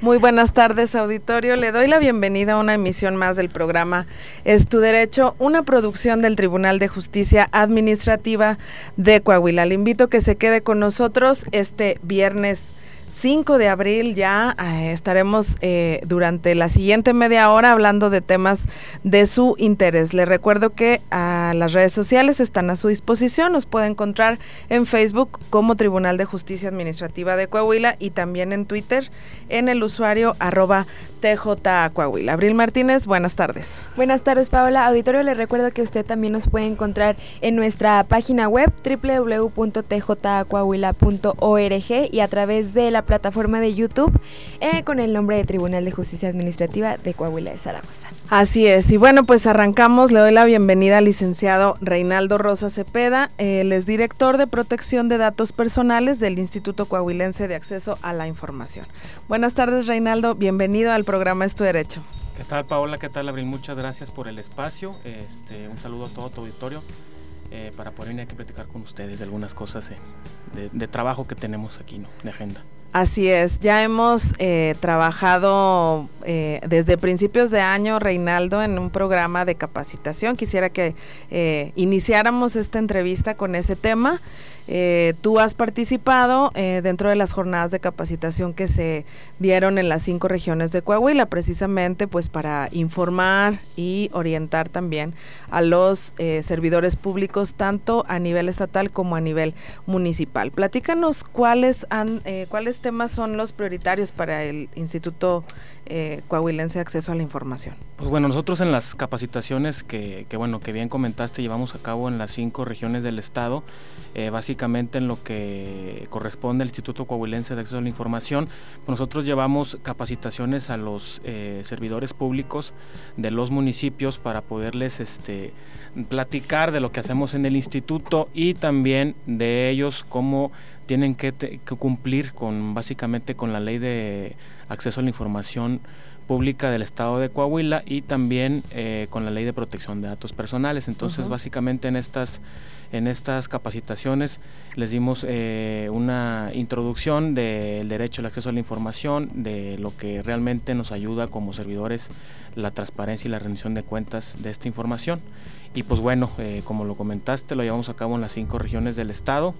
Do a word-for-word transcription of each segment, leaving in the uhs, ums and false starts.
Muy buenas tardes, auditorio. Le doy la bienvenida a una emisión más del programa Es tu Derecho, una producción del Tribunal de Justicia Administrativa de Coahuila. Le invito a que se quede con nosotros este viernes cinco de abril. Ya eh, estaremos eh, durante la siguiente media hora hablando de temas de su interés. Les recuerdo que a las redes sociales están a su disposición. Nos puede encontrar en Facebook como Tribunal de Justicia Administrativa de Coahuila y también en Twitter en el usuario arroba T J Coahuila. Abril Martínez, buenas tardes. Buenas tardes, Paola. Auditorio, le recuerdo que usted también nos puede encontrar en nuestra página web doble u doble u doble u punto t j coahuila punto org y a través de la plataforma de YouTube eh, con el nombre de Tribunal de Justicia Administrativa de Coahuila de Zaragoza. Así es, y bueno, pues arrancamos. Le doy la bienvenida al licenciado Reinaldo Rosa Cepeda. Él es director de Protección de Datos Personales del Instituto Coahuilense de Acceso a la Información. Buenas tardes, Reinaldo, bienvenido al programa Es tu Derecho. ¿Qué tal, Paola? ¿Qué tal, Abril? Muchas gracias por el espacio. Este, un saludo a todo tu auditorio eh, para poder venir aquí a platicar con ustedes de algunas cosas eh, de, de trabajo que tenemos aquí, ¿no?, de agenda. Así es, ya hemos eh, trabajado eh, desde principios de año, Reinaldo, en un programa de capacitación. Quisiera que eh, iniciáramos esta entrevista con ese tema. Eh, tú has participado eh, dentro de las jornadas de capacitación que se dieron en las cinco regiones de Coahuila, precisamente pues para informar y orientar también a los eh, servidores públicos, tanto a nivel estatal como a nivel municipal. Platícanos cuáles han, eh, cuáles temas son los prioritarios para el Instituto eh, Coahuilense de Acceso a la Información. Pues bueno, nosotros en las capacitaciones que, que bueno, que bien comentaste, llevamos a cabo en las cinco regiones del estado. Eh, básicamente en lo que corresponde al Instituto Coahuilense de Acceso a la Información, pues nosotros llevamos capacitaciones a los eh, servidores públicos de los municipios para poderles este, platicar de lo que hacemos en el instituto y también de ellos cómo tienen que, te, que cumplir con básicamente con la ley de acceso a la información pública del estado de Coahuila y también eh, con la ley de protección de datos personales. Entonces, uh-huh. básicamente en estas En estas capacitaciones les dimos eh, una introducción del derecho al acceso a la información, de lo que realmente nos ayuda como servidores, la transparencia y la rendición de cuentas de esta información. Y pues bueno, eh, como lo comentaste, lo llevamos a cabo en las cinco regiones del estado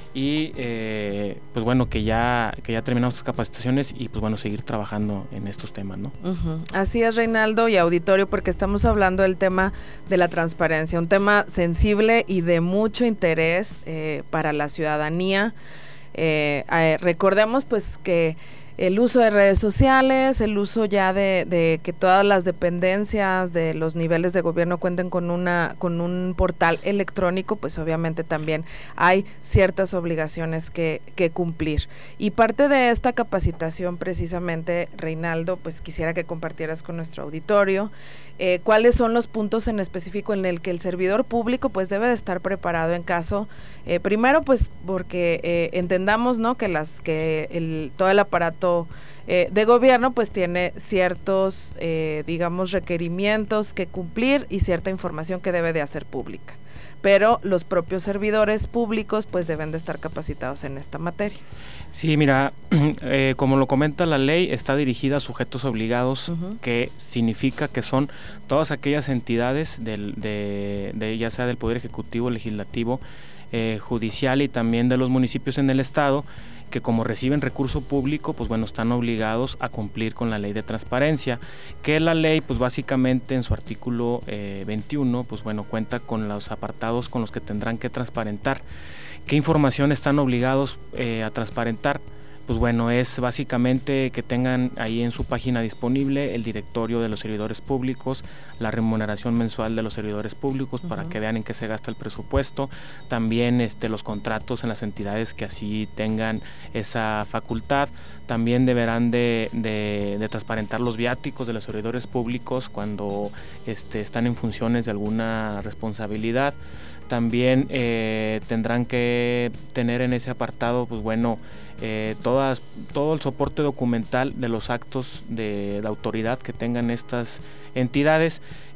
y eh, pues bueno, que ya que ya terminamos las capacitaciones y pues bueno, seguir trabajando en estos temas, ¿no? Uh-huh. Así es, Reinaldo y auditorio, porque estamos hablando del tema de la transparencia, un tema sensible y de mucho interés eh, para la ciudadanía. Eh, eh, recordemos pues que el uso de redes sociales, el uso ya de, de que todas las dependencias de los niveles de gobierno cuenten con una con un portal electrónico, pues obviamente también hay ciertas obligaciones que, que cumplir. Y parte de esta capacitación precisamente, Reinaldo, pues quisiera que compartieras con nuestro auditorio eh, cuáles son los puntos en específico en el que el servidor público pues debe de estar preparado en caso, eh, primero pues porque eh, entendamos, ¿no?, que las que el todo el aparato eh, de gobierno pues tiene ciertos eh, digamos requerimientos que cumplir y cierta información que debe de hacer pública, pero los propios servidores públicos pues deben de estar capacitados en esta materia. Sí, mira, eh, como lo comenta la ley, está dirigida a sujetos obligados, uh-huh. que significa que son todas aquellas entidades del, de, de ya sea del Poder Ejecutivo, Legislativo, eh, Judicial y también de los municipios en el estado, que como reciben recurso público, pues bueno, están obligados a cumplir con la ley de transparencia, que la ley, pues básicamente en su artículo eh, veintiuno, pues bueno, cuenta con los apartados con los que tendrán que transparentar. ¿Qué información están obligados eh, a transparentar? Pues bueno, es básicamente que tengan ahí en su página disponible el directorio de los servidores públicos, la remuneración mensual de los servidores públicos, uh-huh. para que vean en qué se gasta el presupuesto, también este, los contratos en las entidades que así tengan esa facultad, también deberán de, de, de transparentar los viáticos de los servidores públicos cuando este, están en funciones de alguna responsabilidad. También eh, tendrán que tener en ese apartado, pues bueno, eh, todas, todo el soporte documental de los actos de la autoridad que tengan estas entidades,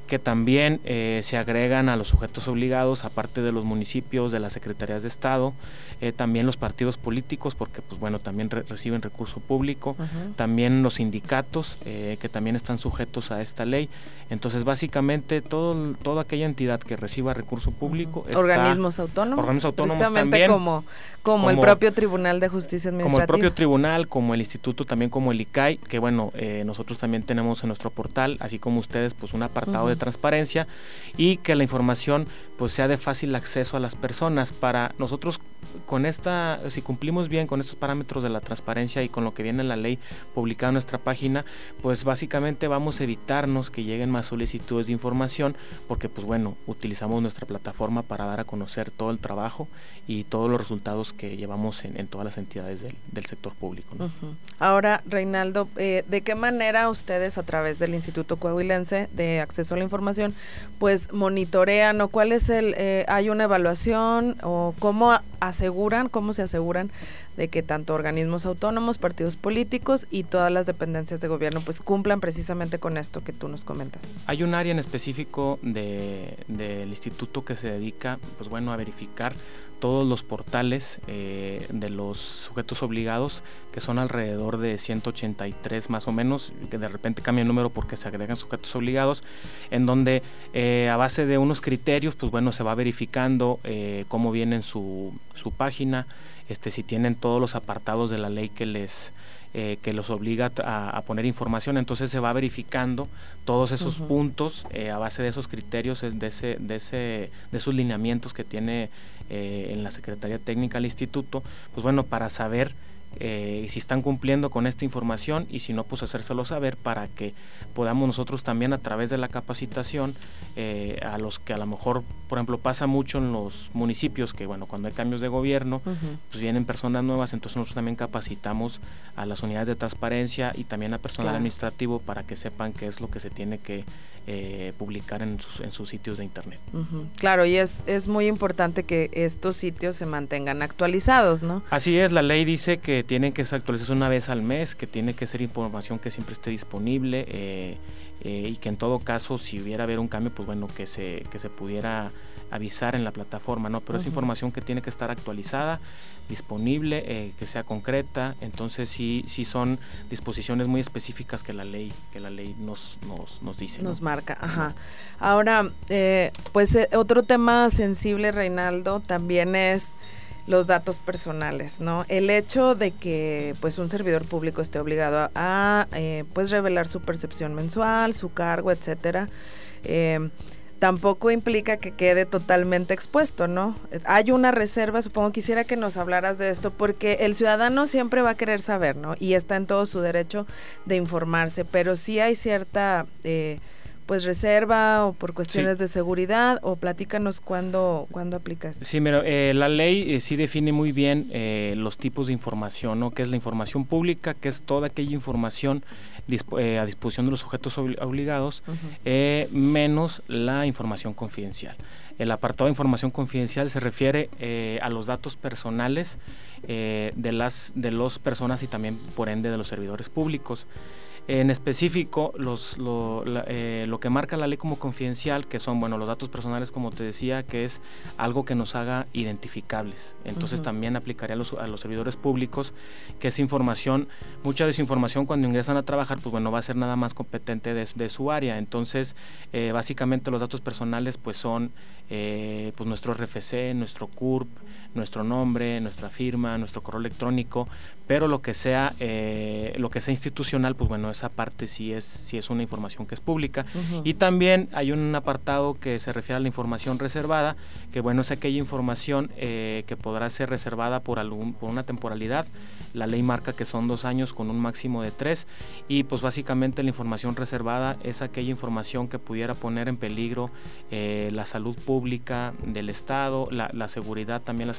que también eh, se agregan a los sujetos obligados, aparte de los municipios, de las secretarías de Estado, eh, también los partidos políticos, porque pues bueno, también re- reciben recurso público, uh-huh. también los sindicatos, eh, que también están sujetos a esta ley. Entonces, básicamente, todo, toda aquella entidad que reciba recurso público... Uh-huh. Está, organismos autónomos. Organismos autónomos precisamente también. Como, como, como el propio Tribunal de Justicia Administrativa. Como el propio tribunal, como el instituto, también como el I C A I, que bueno, eh, nosotros también tenemos en nuestro portal, así como ustedes, pues un apartado uh-huh. de transparencia, y que la información pues sea de fácil acceso a las personas. Para nosotros, con esta, si cumplimos bien con estos parámetros de la transparencia y con lo que viene en la ley publicada en nuestra página, pues básicamente vamos a evitarnos que lleguen más solicitudes de información, porque pues bueno, utilizamos nuestra plataforma para dar a conocer todo el trabajo y todos los resultados que llevamos en, en todas las entidades del, del sector público, ¿no? Uh-huh. Ahora, Reinaldo, eh, ¿de qué manera ustedes a través del Instituto Coahuilense de Acceso a la Información pues monitorean o cuál es el, eh, hay una evaluación o cómo aseguran, cómo se aseguran de que tanto organismos autónomos, partidos políticos y todas las dependencias de gobierno pues cumplan precisamente con esto que tú nos comentas? Hay un área en específico de, del instituto que se dedica pues bueno a verificar todos los portales eh, de los sujetos obligados, que son alrededor de ciento ochenta y tres más o menos, que de repente cambia el número porque se agregan sujetos obligados, en donde eh, a base de unos criterios, pues bueno, se va verificando eh, cómo viene en su, su página, este, si tienen todos los apartados de la ley que les... Eh, que los obliga a, a poner información, entonces se va verificando todos esos uh-huh. puntos eh, a base de esos criterios, de ese, de ese, de esos lineamientos que tiene eh, en la Secretaría Técnica del Instituto, pues bueno, para saber eh, si están cumpliendo con esta información y si no, pues hacérselo saber para que podamos nosotros también a través de la capacitación eh, a los que a lo mejor, por ejemplo, pasa mucho en los municipios que bueno, cuando hay cambios de gobierno, uh-huh. pues vienen personas nuevas, entonces nosotros también capacitamos a las unidades de transparencia y también a personal claro. administrativo para que sepan qué es lo que se tiene que eh, publicar en sus, en sus sitios de internet. Uh-huh. Claro, y es, es muy importante que estos sitios se mantengan actualizados, ¿no? Así es, la ley dice que tienen que ser actualizados una vez al mes, que tiene que ser información que siempre esté disponible eh, eh, y que en todo caso si hubiera haber un cambio, pues bueno, que se, que se pudiera avisar en la plataforma, ¿no? Pero uh-huh. es información que tiene que estar actualizada, disponible, eh, que sea concreta, entonces sí, sí son disposiciones muy específicas que la ley, que la ley nos, nos, nos dice. Nos ¿no? marca, ajá. Ahora, eh, pues eh, otro tema sensible, Reinaldo, también es los datos personales, ¿no? El hecho de que pues un servidor público esté obligado a, a eh, pues revelar su percepción mensual, su cargo, etcétera, eh, tampoco implica que quede totalmente expuesto, ¿no? Hay una reserva, supongo, quisiera que nos hablaras de esto, porque el ciudadano siempre va a querer saber, ¿no? Y está en todo su derecho de informarse, pero sí hay cierta, eh, pues, reserva o por cuestiones sí. de seguridad, o platícanos cuándo, cuándo aplica esto. Sí, mira, eh, la ley eh, sí define muy bien eh, los tipos de información, ¿no? Que es la información pública, que es toda aquella información Disp- eh, a disposición de los sujetos obli- obligados, uh-huh. eh, menos la información confidencial. El apartado de información confidencial se refiere eh, a los datos personales eh, de las de las personas y también por ende de los servidores públicos. En específico, los, lo, la, eh, lo que marca la ley como confidencial, que son bueno los datos personales, como te decía, que es algo que nos haga identificables. Entonces uh-huh. también aplicaría a los, a los servidores públicos, que es información, mucha de esa información cuando ingresan a trabajar, pues bueno, va a ser nada más competente de, de su área. Entonces, eh, básicamente los datos personales pues son eh, pues nuestro R F C, nuestro C U R P, nuestro nombre, nuestra firma, nuestro correo electrónico, pero lo que sea eh, lo que sea institucional, pues bueno, esa parte sí es sí es una información que es pública. Uh-huh. Y también hay un apartado que se refiere a la información reservada, que bueno, es aquella información eh, que podrá ser reservada por algún por una temporalidad. La ley marca que son dos años con un máximo de tres, y pues básicamente la información reservada es aquella información que pudiera poner en peligro eh, la salud pública del Estado, la, la seguridad, también la seguridad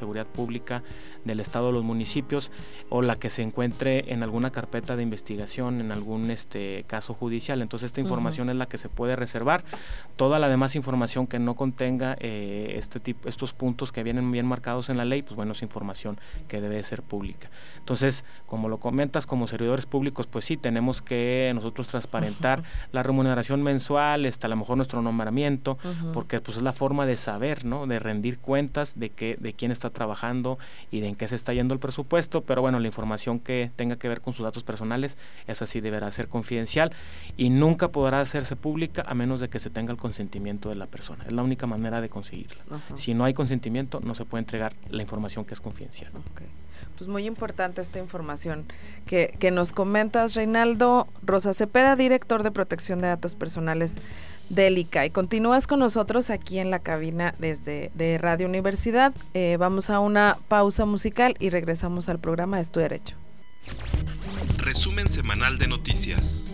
seguridad pública del estado o los municipios, o la que se encuentre en alguna carpeta de investigación, en algún este caso judicial. Entonces esta información uh-huh. es la que se puede reservar. Toda la demás información que no contenga eh, este tipo, estos puntos que vienen bien marcados en la ley, pues bueno, es información que debe ser pública. Entonces, como lo comentas, como servidores públicos, pues sí, tenemos que nosotros transparentar uh-huh. la remuneración mensual, hasta a lo mejor nuestro nombramiento, uh-huh. porque pues es la forma de saber, ¿no? De rendir cuentas de qué, de quién está trabajando y de en qué se está yendo el presupuesto, pero bueno, la información que tenga que ver con sus datos personales, esa sí deberá ser confidencial y nunca podrá hacerse pública a menos de que se tenga el consentimiento de la persona. Es la única manera de conseguirla. Uh-huh. Si no hay consentimiento, no se puede entregar la información que es confidencial. Okay. Pues muy importante esta información que, que nos comentas, Reinaldo. Rosa Cepeda, director de protección de datos personales del I C A I. Continúas con nosotros aquí en la cabina desde de Radio Universidad. Eh, vamos a una pausa musical y regresamos al programa Es tu Derecho. Resumen semanal de noticias.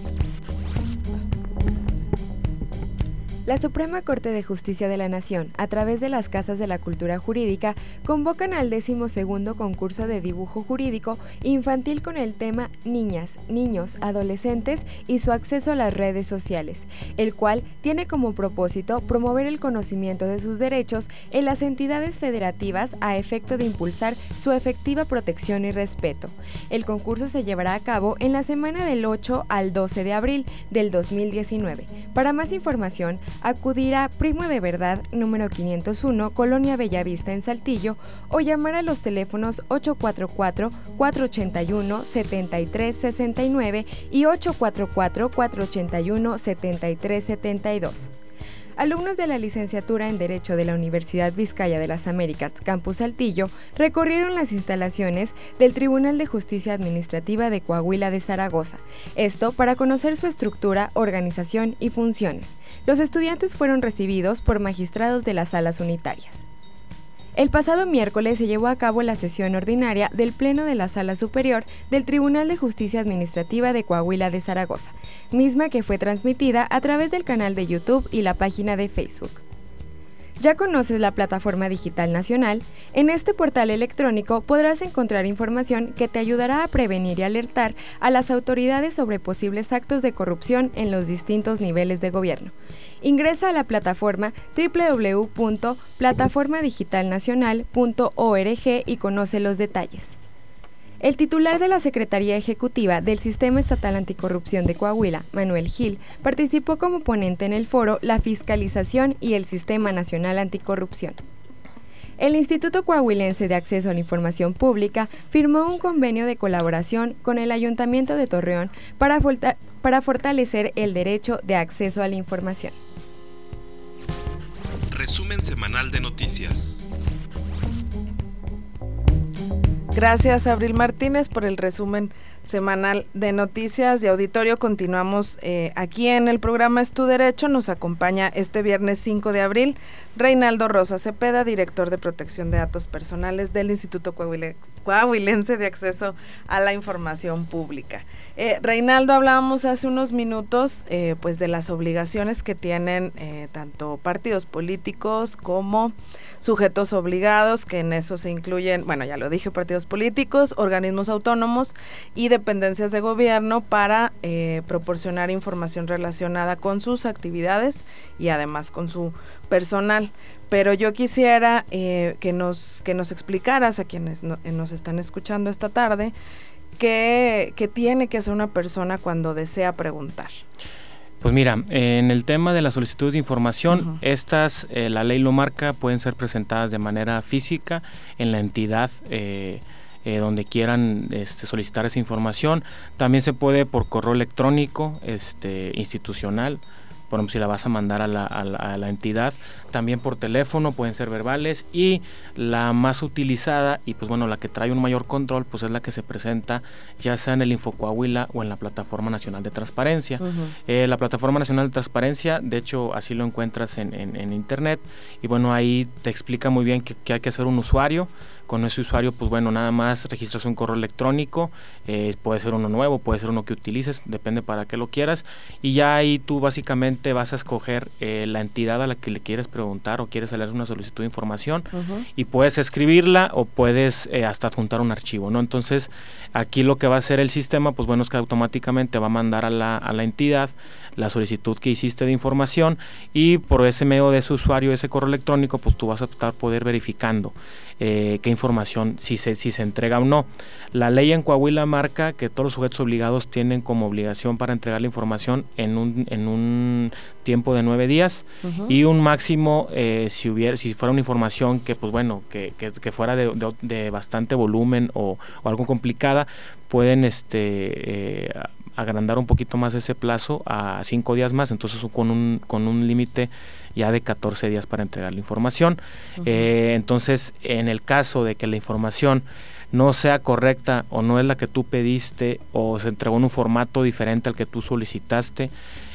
La Suprema Corte de Justicia de la Nación, a través de las Casas de la Cultura Jurídica, convocan al decimosegundo concurso de dibujo jurídico infantil con el tema Niñas, Niños, Adolescentes y su acceso a las redes sociales, el cual tiene como propósito promover el conocimiento de sus derechos en las entidades federativas a efecto de impulsar su efectiva protección y respeto. El concurso se llevará a cabo en la semana del ocho al doce de abril del dos mil diecinueve. Para más información, acudir a Primo de Verdad, número quinientos uno, Colonia Bellavista en Saltillo, o llamar a los teléfonos ocho cuatro cuatro, cuatro ocho uno, siete tres seis nueve y ocho cuatro cuatro, cuatro ocho uno, siete tres siete dos. Alumnos de la licenciatura en Derecho de la Universidad Vizcaya de las Américas, Campus Saltillo, recorrieron las instalaciones del Tribunal de Justicia Administrativa de Coahuila de Zaragoza, esto para conocer su estructura, organización y funciones. Los estudiantes fueron recibidos por magistrados de las salas unitarias. El pasado miércoles se llevó a cabo la sesión ordinaria del Pleno de la Sala Superior del Tribunal de Justicia Administrativa de Coahuila de Zaragoza, misma que fue transmitida a través del canal de YouTube y la página de Facebook. ¿Ya conoces la Plataforma Digital Nacional? En este portal electrónico podrás encontrar información que te ayudará a prevenir y alertar a las autoridades sobre posibles actos de corrupción en los distintos niveles de gobierno. Ingresa a la plataforma doble u doble u doble u punto plataforma digital nacional punto org y conoce los detalles. El titular de la Secretaría Ejecutiva del Sistema Estatal Anticorrupción de Coahuila, Manuel Gil, participó como ponente en el foro La Fiscalización y el Sistema Nacional Anticorrupción. El Instituto Coahuilense de Acceso a la Información Pública firmó un convenio de colaboración con el Ayuntamiento de Torreón para, forta- para fortalecer el derecho de acceso a la información. Resumen semanal de noticias. Gracias, Abril Martínez, por el resumen semanal de noticias de auditorio. Continuamos eh, aquí en el programa Es tu Derecho. Nos acompaña este viernes cinco de abril Reinaldo Rosa Cepeda, director de protección de datos personales del Instituto Coahuile, Coahuilense de Acceso a la Información Pública. Eh, Reinaldo, hablábamos hace unos minutos eh, pues de las obligaciones que tienen eh, tanto partidos políticos como sujetos obligados, que en eso se incluyen, bueno, ya lo dije, partidos políticos, organismos autónomos y dependencias de gobierno para eh, proporcionar información relacionada con sus actividades y además con su personal. Pero yo quisiera eh, que nos que nos explicaras a quienes no, nos están escuchando esta tarde qué, qué tiene que hacer una persona cuando desea preguntar. Pues mira, en el tema de las solicitudes de información, uh-huh. estas, eh, la ley lo marca, pueden ser presentadas de manera física en la entidad eh, eh, donde quieran este, solicitar esa información. También se puede por correo electrónico este, institucional, por ejemplo, si la vas a mandar a la, a, la, a la entidad, también por teléfono, pueden ser verbales, y la más utilizada y pues bueno, la que trae un mayor control, pues es la que se presenta ya sea en el InfoCoahuila o en la Plataforma Nacional de Transparencia. Uh-huh. Eh, la Plataforma Nacional de Transparencia, de hecho, así lo encuentras en, en, en internet, y bueno, ahí te explica muy bien que, que hay que hacer un usuario Con ese usuario, pues bueno, nada más registras un correo electrónico, eh, puede ser uno nuevo, puede ser uno que utilices, depende para qué lo quieras, y ya ahí tú básicamente vas a escoger eh, la entidad a la que le quieres preguntar o quieres hacer una solicitud de información, uh-huh. y puedes escribirla o puedes eh, hasta adjuntar un archivo, ¿no? Entonces, aquí lo que va a hacer el sistema, pues bueno, es que automáticamente va a mandar a la, a la entidad la solicitud que hiciste de información, y por ese medio de ese usuario, ese correo electrónico, pues tú vas a estar poder verificando eh, qué información, si se, si se entrega o no. La ley en Coahuila marca que todos los sujetos obligados tienen como obligación para entregar la información en un, en un tiempo de nueve días, uh-huh. y un máximo, eh, si hubiera, si fuera una información que, pues bueno, que, que, que fuera de, de, de bastante volumen o, o algo complicada, pueden este eh, agrandar un poquito más ese plazo a cinco días más, entonces con un con un límite ya de catorce días para entregar la información. Uh-huh. Eh, entonces, en el caso de que la información no sea correcta o no es la que tú pediste o se entregó en un formato diferente al que tú solicitaste,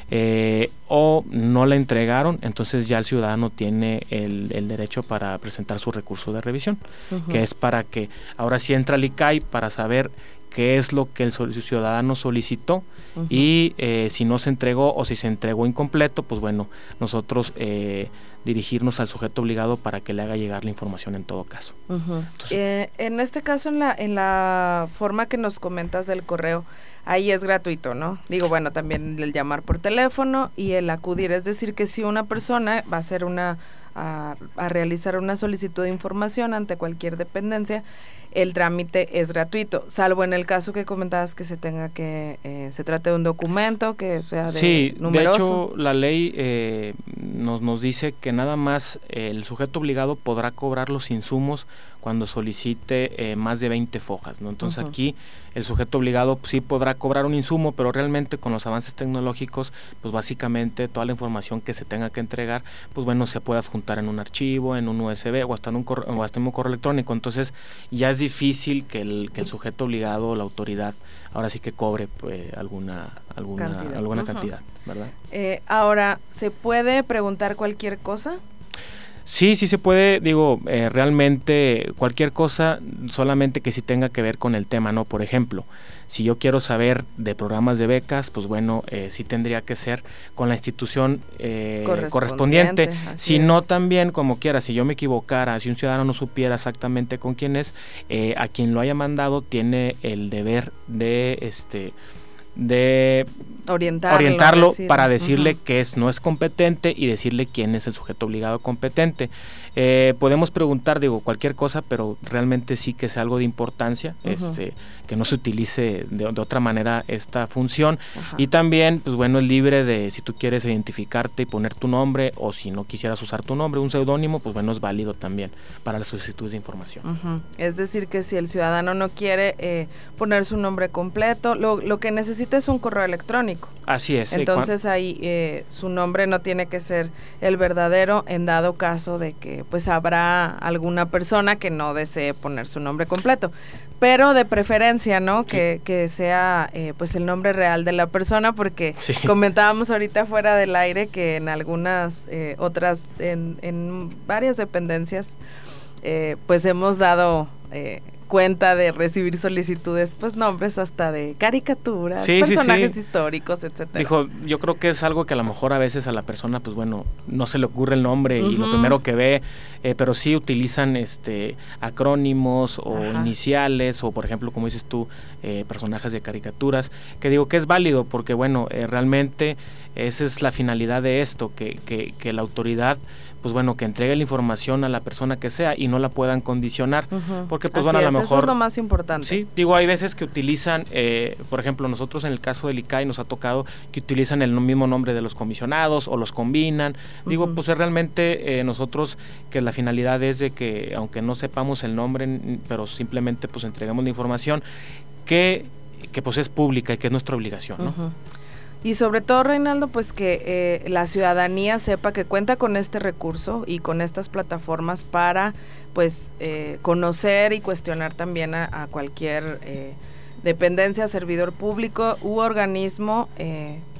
eh, o no la entregaron, entonces ya el ciudadano tiene el, el derecho para presentar su recurso de revisión, uh-huh. que es para que ahora sí entra al I C A I para saber qué es lo que el ciudadano solicitó, uh-huh. y eh, si no se entregó o si se entregó incompleto, pues bueno, nosotros eh, dirigirnos al sujeto obligado para que le haga llegar la información en todo caso. Uh-huh. Entonces, eh, en este caso, en la, en la forma que nos comentas del correo, ahí es gratuito, ¿no? Digo, bueno, también el llamar por teléfono y el acudir, es decir, que si una persona va a hacer una, a, a realizar una solicitud de información ante cualquier dependencia, el trámite es gratuito, salvo en el caso que comentabas que se tenga que, eh, se trate de un documento que sea de sí, numeroso. De hecho, la ley eh, nos, nos dice que nada más eh, el sujeto obligado podrá cobrar los insumos cuando solicite eh, más de veinte fojas, ¿no? Entonces, uh-huh. aquí el sujeto obligado pues, sí podrá cobrar un insumo, pero realmente con los avances tecnológicos, pues básicamente toda la información que se tenga que entregar, pues bueno, se puede adjuntar en un archivo, en un U S B o hasta en un correo, o hasta en un correo electrónico. Entonces, ya es difícil que el, que el sujeto obligado o la autoridad ahora sí que cobre pues, alguna alguna cantidad, alguna uh-huh. cantidad, ¿verdad? Eh, ahora, ¿se puede preguntar cualquier cosa? Sí, sí se puede, digo, eh, realmente cualquier cosa, solamente que sí tenga que ver con el tema, ¿no? Por ejemplo, si yo quiero saber de programas de becas, pues bueno, eh, sí tendría que ser con la institución eh, correspondiente, correspondiente. Si es. No también, como quiera, si yo me equivocara, si un ciudadano no supiera exactamente con quién es, eh, a quien lo haya mandado tiene el deber de, este... de orientarlo, orientarlo decir. para decirle uh-huh. que es, no es competente y decirle quién es el sujeto obligado competente. Eh, podemos preguntar, digo, cualquier cosa, pero realmente sí que sea algo de importancia, uh-huh. este, que no se utilice de, de otra manera esta función. Uh-huh. Y también, pues bueno, es libre de, si tú quieres identificarte y poner tu nombre, o si no quisieras usar tu nombre, un seudónimo, pues bueno, es válido también para las solicitudes de información. Uh-huh. Es decir, que si el ciudadano no quiere eh, poner su nombre completo, lo, lo que necesita es un correo electrónico. Así es. Entonces, eh, ahí eh, su nombre no tiene que ser el verdadero, en dado caso de que pues habrá alguna persona que no desee poner su nombre completo, pero de preferencia, ¿no? Sí. Que, que sea eh, pues el nombre real de la persona, porque sí. comentábamos ahorita fuera del aire que en algunas eh, otras, en, en varias dependencias, eh, pues hemos dado eh, cuenta de recibir solicitudes, pues nombres hasta de caricaturas, sí, personajes sí, sí. históricos, etcétera. Dijo, yo creo que es algo que a lo mejor a veces a la persona, pues bueno, no se le ocurre el nombre uh-huh. y lo primero que ve, eh, pero sí utilizan este acrónimos o Ajá. iniciales, o por ejemplo, como dices tú, eh, personajes de caricaturas, que digo que es válido porque bueno, eh, realmente esa es la finalidad de esto, que, que, que la autoridad pues bueno, que entregue la información a la persona que sea y no la puedan condicionar, uh-huh. porque pues Así bueno, a lo es, mejor... eso es lo más importante. Sí, digo, hay veces que utilizan, eh, por ejemplo, nosotros en el caso del I C A I nos ha tocado que utilizan el mismo nombre de los comisionados o los combinan, uh-huh. digo, pues es realmente eh, nosotros que la finalidad es de que, aunque no sepamos el nombre, pero simplemente pues entreguemos la información que, que pues es pública y que es nuestra obligación, ¿no? Uh-huh. Y sobre todo, Reinaldo, pues que eh, la ciudadanía sepa que cuenta con este recurso y con estas plataformas para pues eh, conocer y cuestionar también a, a cualquier eh, dependencia, servidor público u organismo eh,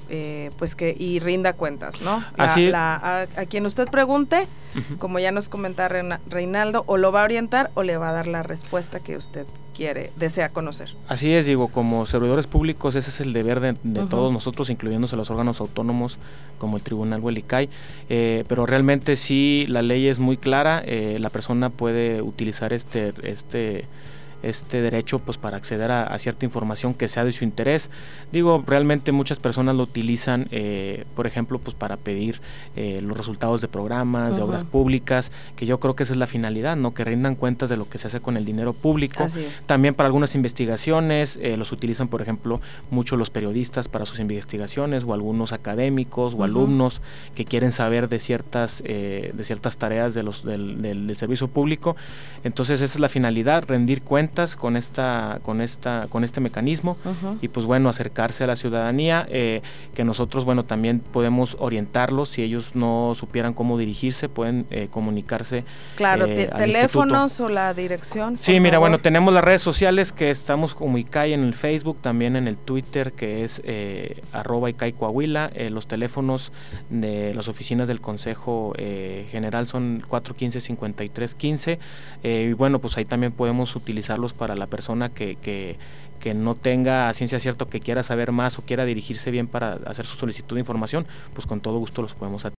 eh, pues que y rinda cuentas, ¿no? La, Así la, a, a quien usted pregunte, uh-huh. como ya nos comentaba Reinaldo, o lo va a orientar o le va a dar la respuesta que usted quiere, desea conocer. Así es, digo, como servidores públicos ese es el deber de, de uh-huh. todos nosotros, incluyéndose los órganos autónomos como el Tribunal o el I C A I, eh, pero realmente sí la ley es muy clara, eh, la persona puede utilizar este este este derecho pues para acceder a, a cierta información que sea de su interés. Digo, realmente muchas personas lo utilizan, eh, por ejemplo, pues para pedir eh, los resultados de programas, uh-huh. de obras públicas, que yo creo que esa es la finalidad, ¿no? Que rindan cuentas de lo que se hace con el dinero público. Así es. También para algunas investigaciones, eh, los utilizan, por ejemplo, mucho los periodistas para sus investigaciones, o algunos académicos o uh-huh. alumnos que quieren saber de ciertas eh, de ciertas tareas de los del, del, del servicio público. Entonces esa es la finalidad, rendir cuentas con esta con esta con este mecanismo uh-huh. y pues bueno, acercarse a la ciudadanía, eh, que nosotros bueno también podemos orientarlos. Si ellos no supieran cómo dirigirse, pueden eh, comunicarse claro eh, al teléfonos instituto. O la dirección. Sí, mira, bueno, tenemos las redes sociales que estamos como I C A I en el Facebook, también en el Twitter, que es eh, arroba I C A I Coahuila. Eh, los teléfonos de las oficinas del Consejo eh, General son cuatro uno cinco, cinco tres uno cinco, eh, y bueno, pues ahí también podemos utilizarlos para la persona que, que, que no tenga a ciencia cierta, que quiera saber más o quiera dirigirse bien para hacer su solicitud de información, pues con todo gusto los podemos atender.